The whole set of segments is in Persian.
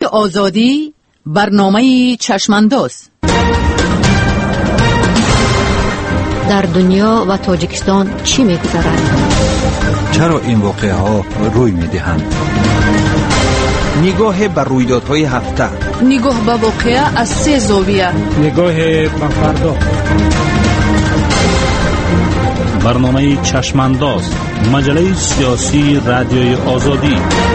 آزادی، برنامه چشمانداز. در دنیا و تاجیکستان چی می‌گذرد؟ چرا این واقعه ها روی می‌دهند؟ نگاه بر رویدادهای هفته، نگاه به واقعه از 3 زاویه، نگاه به فردا. برنامه چشمانداز، مجله سیاسی رادیوی آزادی.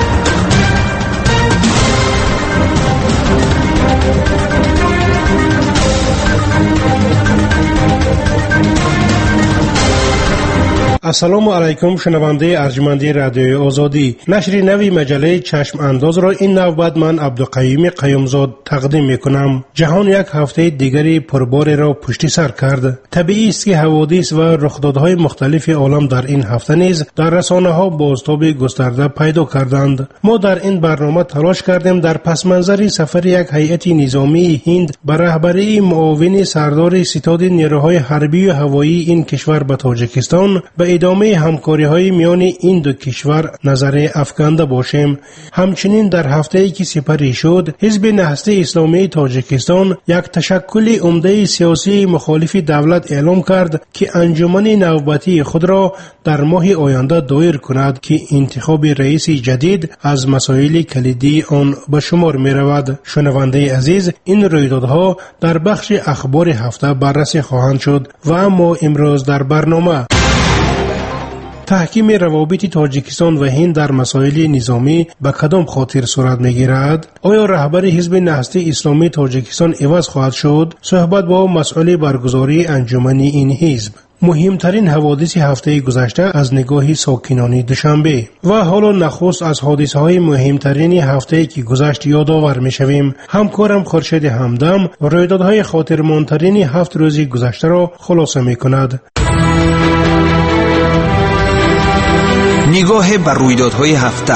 السلام علیکم شنونده ارجمندی رادیوی آزادی. نشر نوی مجله چشم انداز را این نوبت من عبدالقیوم قیومزاد تقدیم میکنم. جهان یک هفته دیگری پربار را پشت سر کرد. طبیعی است که حوادث و رخدادهای مختلف عالم در این هفته نیز در رسانه ها بازتاب گسترده پیدا کردند. ما در این برنامه تلاش کردیم در پس منظر سفر یک هیئت نظامی هند به رهبری معاون سردار ستاد نیروهای حربی و هوایی این کشور به تاجیکستان به ادامه همکاری‌های میان این دو کشور نظر افکنده باشیم. همچنین در هفته‌ای که سپری شد، حزب نهضت اسلامی تاجیکستان یک تشکل عمده سیاسی مخالف دولت اعلام کرد که انجمن نوبتی خود را در ماه آینده دایر کند که انتخاب رئیس جدید از مسائل کلیدی آن به شمار می‌رود. شنونده عزیز، این رویدادها در بخش اخبار هفته بررسی خواهند شد و اما امروز در برنامه تحکیم روابط تاجیکستان و هند در مسائل نظامی به کدام خاطر صورت میگیرد؟ آیا رهبر حزب نهضت اسلامی تاجیکستان عوض خواهد شد؟ صحبت با مسئول برگزاری انجمن این حزب. مهمترین حوادث هفته گذشته از نگاه ساکنان دوشنبه و حالا نخست از حادثه‌های مهمترین هفته که گذشت یادآور می‌شویم. همکارم خورشید همدم رویدادهای خاطرماندترین 7 روز گذشته را خلاصه می‌کند. نگاه بر رویدادهای هفته.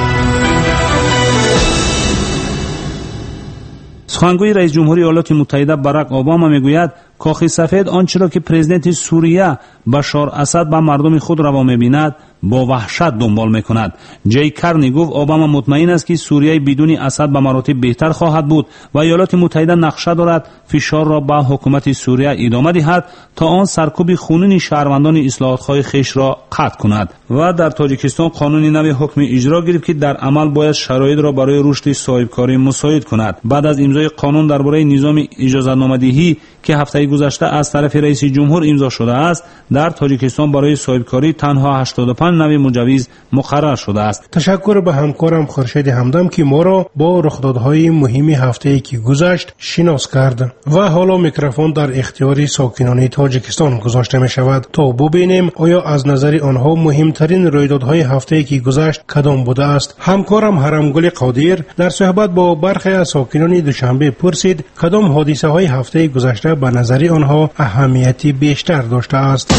سخنگوی رئیس جمهوری ایالات متحده باراک اوباما میگوید کاخ سفید آنچه را که پرزیدنت سوریه بشار اسد به مردم خود روا می‌بیند با وحشت دنبال می‌کند. جی کارنی گفت اوباما مطمئن است که سوریه بدون اسد به مراتب بهتر خواهد بود و ایالات متحده نقشه دارد فشار را به حکومت سوریه ادامه دهد تا آن سرکوب خونین شهروندان اصلاحات‌های خویش را قطع کند. و در تاجیکستان قانون نوی حکم اجرا گرفت که در عمل باید شرایط را برای رشد صاحبکاری مساعد کند. بعد از امضای قانون درباره نظام اجازه‌نامه‌دهی که هفته گذشته از طرف رئیس جمهور امضا شده است، در تاجیکستان برای صاحبکاری تنها 85 نوع مجوز مقرر شده است. تشکر به همکارم خورشید همدم که ما را با رخدادهای مهم هفته‌ای که گذشت شناس کرد و حالا میکروفون در اختیار ساکنان تاجیکستان گذاشته می شود تا ببینیم آیا از نظر آنها مهمترین رویدادهای هفته‌ای که گذشت کدام بوده است. همکارم حرمگل قادر در صحبت با برخی از ساکنان دوشنبه پرسید کدام حادثه‌های هفته گذشته به نظر آنها اهمیتی بیشتر داشته است.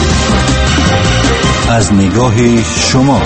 از نگاه شما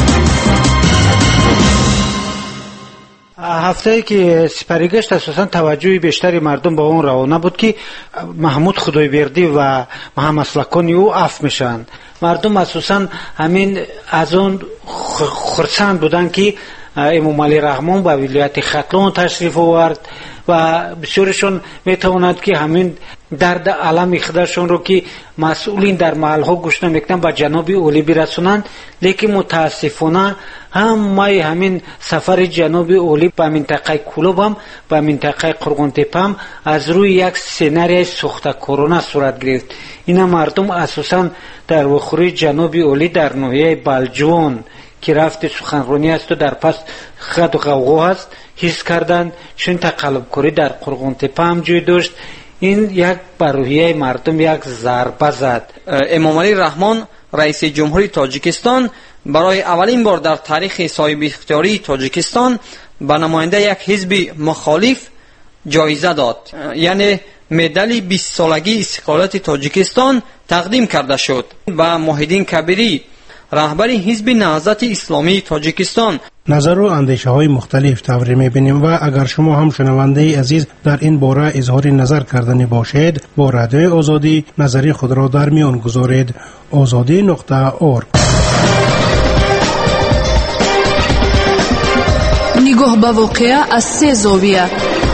هفته‌ای که سپری گشت اساساً توجه بیشتری مردم با اون روانه بود که محمود خدایبردی و محمد اسلکانی او عفو میشن. مردم اساساً همین از اون خرسند بودن که امام علی رحمان به ولایت ختلان تشریف آورد و بسیارشون میتواند که همین درد علم خودشون رو که مسئولین در محلها گوش نمیکنن به جناب اولی برسونند، لیکن متاسفانه همین سفر جناب اولی به منطقه کولوب هم به منطقه قرغنتیپ هم از روی یک سناریوی ساخته‌کارانه صورت گرفت. اینا مردم اساسا در وخوری جناب اولی در ناحیه بلجوان که رفت سخنرانی است و در پس خد و غوغا است حس کردند، چون تقلب‌کاری در قرغنتیپ هم جای داشت. این یک بروحیه مردم یک ضربه زد. امام علی رحمان رئیس جمهوری تاجیکستان برای اولین بار در تاریخ صاحب اختیاری تاجیکستان به نماینده یک حزب مخالف جایزه داد، یعنی مدال 20 سالگی استقلالیت تاجیکستان تقدیم کرده شد. و محیدین کبیری رهبر حزب نهضت اسلامی تاجیکستان نظر و اندیشه های مختلف تبری می‌بینیم و اگر شما هم شنونده عزیز در این باره اظهار نظر کردنی باشید با رادیو آزادی نظری خود را در میان گذارید. azadi.org نگاه به واقعه از 3 زاویه.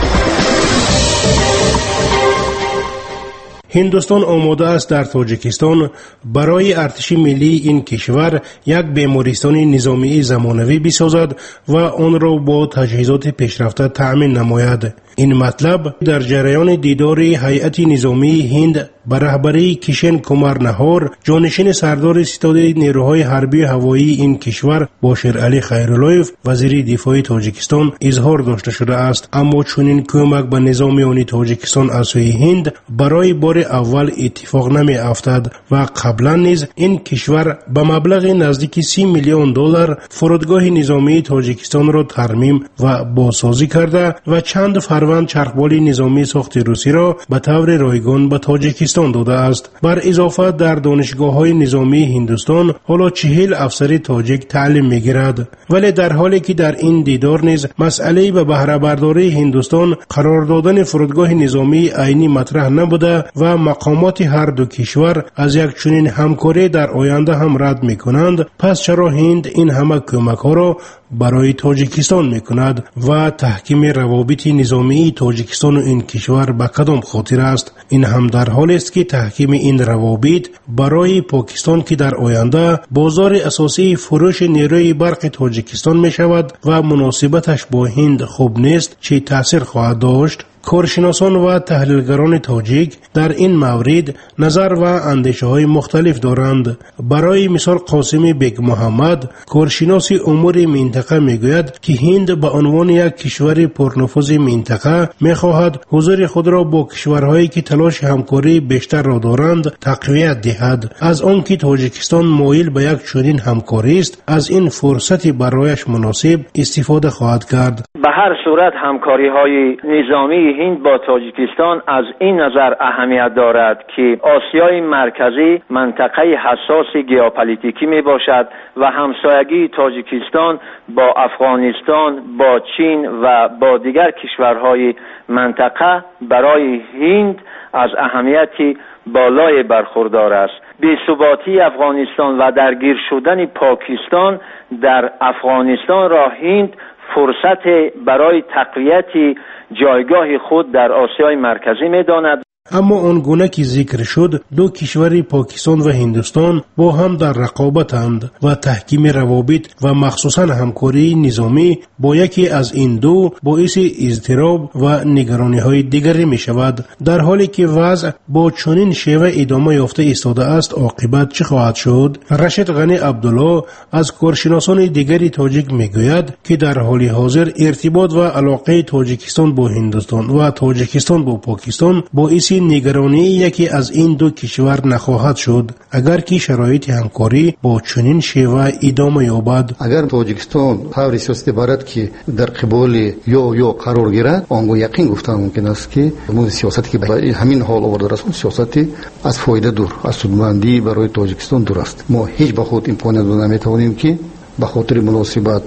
هندوستان آماده است در تاجیکستان برای ارتش ملی این کشور یک بیمارستان نظامی زمانوی بسازد و آن را با تجهیزات پیشرفته تأمین نماید. این مطلب در جریان دیدار هیئت نظامی هند به رهبری کشن کمار نهار، جانشین سردار ستاد نیروهای حربی هوایی این کشور باشر علی خیراللایف وزیر دفاع تاجیکستان اظهار داشته شده است. اما چنین کمک به نظامیان تاجیکستان از سوی هند برای بار اول اتفاق نمی افتد و قبلا نیز این کشور به مبلغ نزدیک 30 میلیون دلار فرودگاه نظامی تاجیکستان را ترمیم و بازسازی کرده و چند فروند چرخبال نظامی ساخت روسی را به طور رایگان به تاجیکستان داده است. بر اضافه در دانشگاه‌های نظامی هندوستان حالا 40 افسر تاجیک تعلیم می‌گیرد. ولی در حالی که در این دیدار نیز مسئله به بهره برداری هندوستان قرار دادن فرودگاه نظامی عینی مطرح نبوده و مقامات هر دو کشور از یک چنین همکاری در آینده هم رد می‌کنند، پس چرا هند این همه کمک‌ها را برای تاجیکستان می‌کند و تحکیم روابط نظامی تاجیکستان و این کشور به کدام خاطر است؟ این هم در حالی است که تحکیم این روابط برای پاکستان که در آینده بازار اساسی فروش نیروی برق تاجیکستان می‌شود و مناسبتش با هند خوب نیست، چه تأثیر خواهد داشت؟ کارشناسان و تحلیلگران تاجیک در این مورد نظر و اندیشه‌های مختلف دارند. برای مثال قاسم بیگ محمد، کارشناس امور منطقه میگوید که هند به عنوان یک کشور پرنفوذ منطقه میخواهد حضور خود را با کشورهایی که تلاش همکاری بیشتر را دارند تقویت دهد. از آنکه تاجیکستان مایل به یک چنین همکاری است، از این فرصت برایش مناسب استفاده خواهد کرد. به هر صورت همکاری‌های نظامی هند با تاجیکستان از این نظر اهمیت دارد که آسیای مرکزی منطقه حساس ژئوپلیتیکی می باشد و همسایگی تاجیکستان با افغانستان، با چین و با دیگر کشورهای منطقه برای هند از اهمیتی بالای برخوردار است. بی‌ثباتی افغانستان و درگیر شدن پاکستان در افغانستان را هند فرصت برای تقویت جایگاه خود در آسیای مرکزی می‌داند. اما آنگونه که ذکر شد، دو کشور پاکستان و هندوستان با هم در رقابتند و تحکیم روابط و مخصوصا همکاری نظامی با یکی از این دو باعث اضطراب و نگرانی‌های دیگری می شود. در حالی که وضع با چنین شیوه ادامه یافته ایستاده است، عاقبت چه خواهد شد؟ رشید غنی عبدالله از کارشناسان دیگری تاجیک میگوید که در حال حاضر ارتباط و علاقه تاجیکستان با هندوستان و تاجیکستان با پاکستان باعث نگرانی یکی از این دو کشور نخواهد شد اگر که شرایط همکاری با چنین شیوه ادامه یابد. اگر تاجیکستان طور سیاسی بارد که در قبال یا قرار گیرد، آنگاه یقین گفتن ممکن است که سیاستی که به همین حال آورده است سیاستی از فایده دور، از سودمندی برای تاجیکستان دور است. ما هیچ به خود امکان نمیتوانیم که به خاطر مناسبت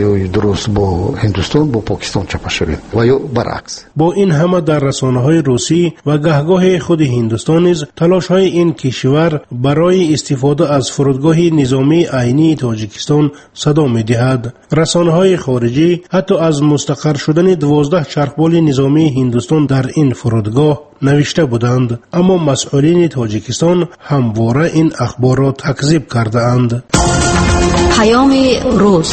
درست با هندوستان با پاکستان چپه شویم و یا برعکس. با این همه در رسانه‌های روسی و گهگاه خود هندوستان نیز تلاش‌های این کشور برای استفاده از فرودگاه نظامی عینی تاجیکستان صدا می‌دهد. رسانه‌های خارجی حتی از مستقر شدن 12 چرخبال نظامی هندوستان در این فرودگاه نوشته بودند، اما مسئولین تاجیکستان همواره این اخبار را تکذیب کرده‌اند. پیام روز.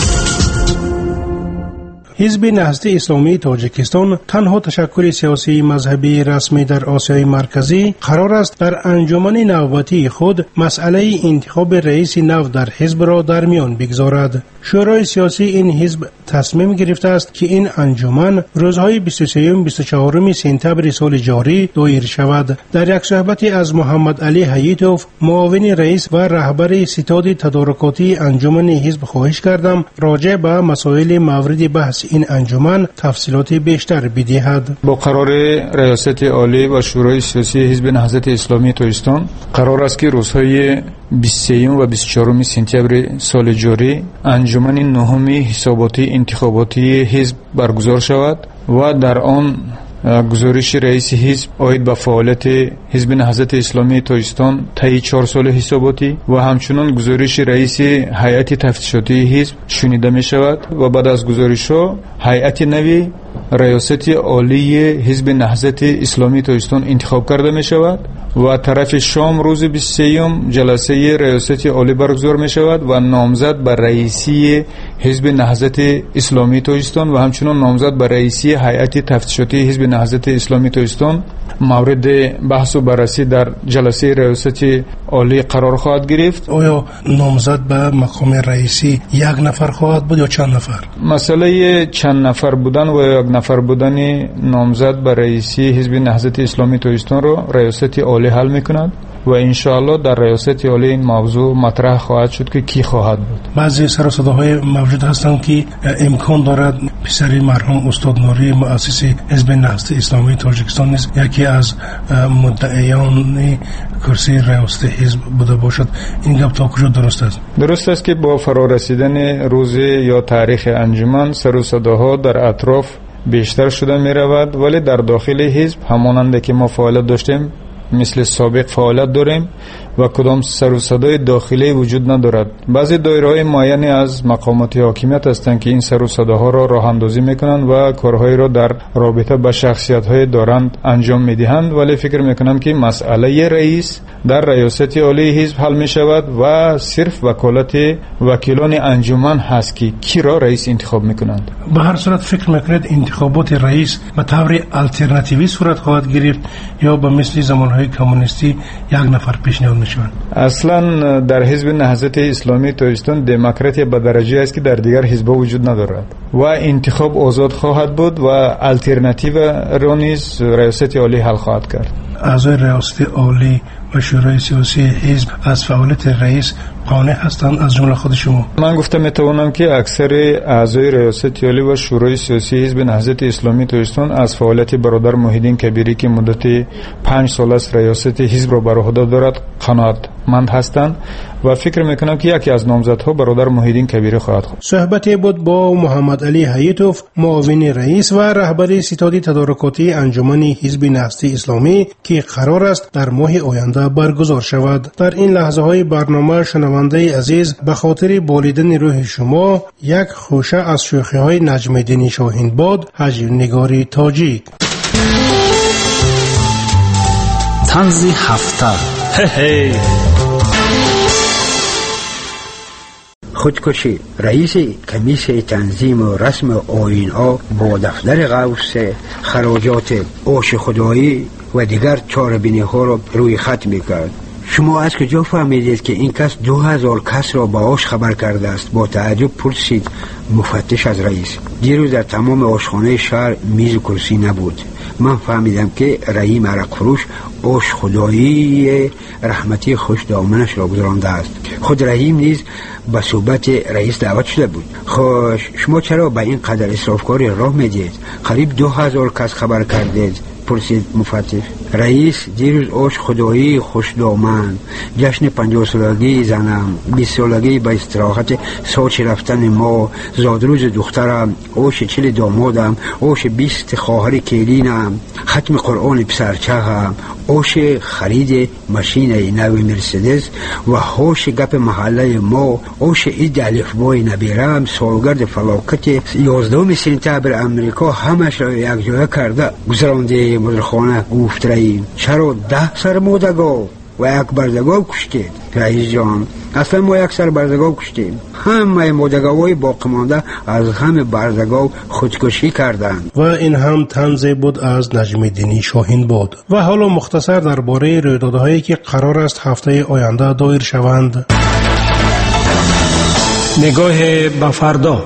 حزب نهضت اسلامی تاجیکستان، تنها تشکل سیاسی مذهبی رسمی در آسیای مرکزی، قرار است در انجمن نوبتی خود مسئله انتخاب رئیس نو در حزب را در میان بگذارد. شورای سیاسی این حزب تصمیم گرفته است که این انجمن روزهای 23 و 24 سپتامبر سال جاری دایر شود. در یک صحبت از محمد علی حییتوف، معاون رئیس و رهبر ستاد تدارکاتی انجمن حزب، خواهش کردم راجع به مسائل مورد بحث این انجمن تفصیلات بیشتر بدهد. با قرار ریاست عالی و شورای سیاسی حزب نهضت اسلامی تاجیکستان قرار است که روزهای 23 و 24 سپتامبر سال جاری انجمن نهم حساباتی انتخاباتی حزب برگزار شود و در آن گزارش رئیس حزب آید به فعالیت حزب نهضت اسلامی تاجیکستان طی 4 سال حساباتی و همچنین گزارش رئیس هیئت تفتیشاتی حزب شنیده می شود و بعد از گزارش ها هیئت نوی ریاست عالی حزب نهضت اسلامی تاجیکستان انتخاب کرده می شود و طرف شام روز 23 جلسه ریاست عالی برگزار می شود و نامزد بر رئیسی حزب نهضت اسلامی تاجیکستان و همچنین نامزد بر رئیسی هیئت تفتیشاتی حزب نهضت اسلامی تاجیکستان مورد بحث و بررسی در جلسه ریاست عالی قرار خواهد گرفت. آیا نامزد به مقام رئیسی یک نفر خواهد بود یا چند نفر؟ مسئله چند نفر بودن و یک نفر بودن نامزد به رئیسی حزب نهضت اسلامی تاجیکستان را ریاست عالی حل میکند و انشاءالله در ریاست عالی این موضوع مطرح خواهد شد که کی خواهد بود. بعضی سر و صداهای موجود هستند که امکان دارد پسر مرحوم استاد نوری مؤسس حزب نهضت اسلامی تاجیکستان نیز یکی از مدعیان کرسی ریاست حزب بوده باشد. این گپ تا کجا درست است؟ درست است که با فرارسیدن روز یا تاریخ انجمن سر و صداها در اطراف بیشتر شده می رود، ولی در داخل حزب همانند که ما فعالیت داشتیم مثل سابق فعالیت داریم و کدام سر و صدای داخلی وجود ندارد. بعضی دایره‌های معینی از مقامات حاکمیت هستند که این سر و صداها را راه اندازی میکنند و کارهایی را در رابطه با شخصیت‌های دارند انجام میدهند، ولی فکر میکنم که مسئله رئیس در ریاست عالی حزب حل می شود و صرف وکالت وکیلان انجمن هست که کی را رئیس انتخاب میکنند. به هر صورت فکر میکنید انتخابات رئیس به طور آلترناتیوی صورت خواهد گرفت یا به مثل زمانهای کمونیستی یک نفر پیشنهاد میشوند؟ اصلا در حزب نهضت اسلامی تاجیکستان دموکراسی به درجه است که در دیگر حزب وجود ندارد و انتخاب آزاد خواهد بود و آلترناتیو را نیز ریاست عالی حل خواهد کرد. اعضای ریاست عالی و شورای سیاسی حزب از فعالیت رئیس قانع هستند از جمله خود شما؟ من گفتم میتوانم که اکثر اعضای ریاست عالی و شورای سیاسی حزب نهضت اسلامی تاجیکستان از فعالیت برادر محیدین کبیری که مدت 5 سال است ریاست حزب را بر عهده دارد قناعتمند هستند و فکر میکنم که یکی از نامزدها برادر محیدین کبیری خواهد بود. صحبتی بود با محمد علی حیاتوف معاون رئیس و رهبر ستاد تدارکاتی انجمن حزب نهضت اسلامی که قرار است در ماه آینده برگزار شود. در این لحظه های برنامه شنونده عزیز به خاطر بالیدن روح شما یک خوشه از شوخی های نجم الدین شاهینباد هجر نگاری تاجیک. طنز هفته. خودکشی. رئیس کمیسیون تنظیم و رسم آیین‌ها با دفتر غوث خراجات آش خدایی و دیگر چاره‌بینی‌ها را روی خط می‌کرد. شما از کجا فهمیدید که این کس 2000 کس را با آش خبر کرده است؟ با تعجب پرسید مفتش از رئیس. دیروز در تمام آشخانه شهر میز و کرسی نبود. من فهمیدم که رحیم عرق فروش آش خدایی رحمتی خوش دامنش را گذرانده است. خود رحیم نیز به صحبت رئیس دعوت شده بود. خوش، شما چرا به این قدر اسرافکاری راه میدید؟ قریب 2000 کس خبر کردید، پرسید مفتش. رئیس دیروز آش خدایی خوش دامن، جشن 50 سالگی زنم، 20 سالگی به استراحت ساچ رفتن ما، زادروز دخترم، آش 40 دامادم، آش 20 خواهر کلینم، ختم قرآن پسرچه‌ام، آش خرید ماشین نو مرسدس و آش گپ محله ما، آش عید الفبای نبیرم، سالگرد فلاکت 11 سپتامبر امریکا همش را یک جا کرده گذرانده مدرخانه. گفت رئیم چرا 10 سر مردگاو و یک بردگاو کشتید؟ رئیس جان اصلا ما یک سر بردگاو کشتیم، همه مردگاوهای باقی مانده از همه بردگاو خودکشی کردند. و این هم طنز بود از نجم الدین شاهینباد. و حالا مختصر درباره رویدادهایی که قرار است هفته آینده دایر شوند. نگاه به فردا.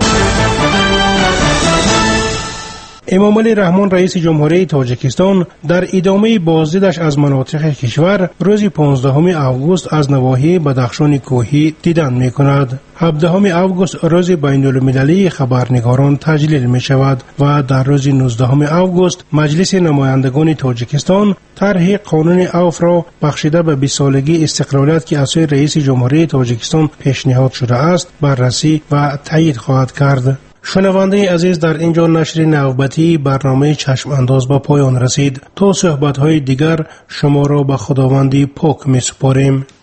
امام علی رحمان رئیس جمهوری تاجیکستان در ادامه بازدیدش از مناطق کشور روز 15 اوگوست از نواحی بدخشان کوهی دیدن می کند. 17 اوگوست روز بین المللی خبرنگاران تجلیل می شود و در روز 19 اوگوست مجلس نمایندگان تاجیکستان طرح قانون اوف را بخشیده به 20 سالگی استقلالیت که از سوی رئیس جمهوری تاجیکستان پیشنهاد شده است بررسی و تایید خواهد کرد. شنونده عزیز، در اینجا نشر نوبتی برنامه چشم انداز به پایان رسید. تا صحبت های دیگر شما را به خداوندی پاک می سپاریم.